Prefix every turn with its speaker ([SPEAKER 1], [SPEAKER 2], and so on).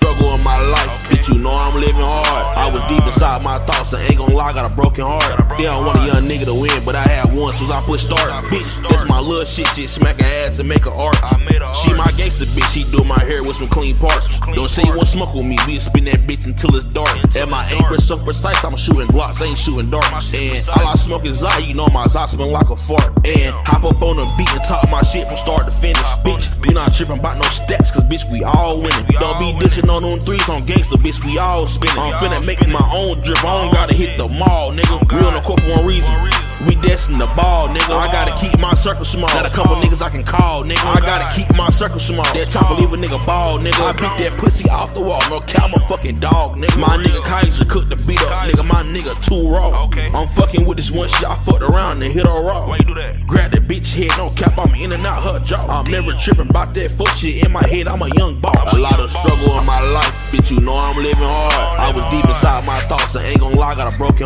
[SPEAKER 1] struggle in my life, bitch, you know I'm living hard. I was deep inside my thoughts, and ain't gon' lie, got a broken heart. They don't want a young nigga to win, but I had one, so I put start. Bitch, that's my little shit, smack her ass and make her art. She my gangster bitch, she do my hair with some clean parts. Don't say you won't smoke with me, we spin that bitch until it's dark. And my aim is so precise, I'm shooting glocks, I ain't shooting darts. And all I smoke is Zai, you know my Zai spin like a fart. And hop up on the beat and talk my shit from start to finish. Bitch, we not tripping about no stats, cause bitch, we all winning. Don't be dishing on them threes on gangster, bitch, we all spinning. I'm finna make my own drip, I don't gotta hit the mall, nigga. We on the court for one reason, we destined the ball, nigga. I gotta keep my circle small. Got a couple niggas I can call, nigga. I gotta keep my circle small. That top will leave a nigga ball, nigga. I beat that pussy off the wall. No cow, I'm a fucking dog, nigga. My nigga Kaiser cooked the beat up, nigga. My nigga too raw. I'm fucking with this one shit. I fucked around and hit her raw.
[SPEAKER 2] Why you do that?
[SPEAKER 1] Grab that bitch head, no cap. I'm in and out her jaw. I'm never tripping about that fuck shit in my head. I'm a young boss. A lot of struggle in my life, bitch. You know I'm living hard. I was deep inside my thoughts, and ain't gon' lie, got a broken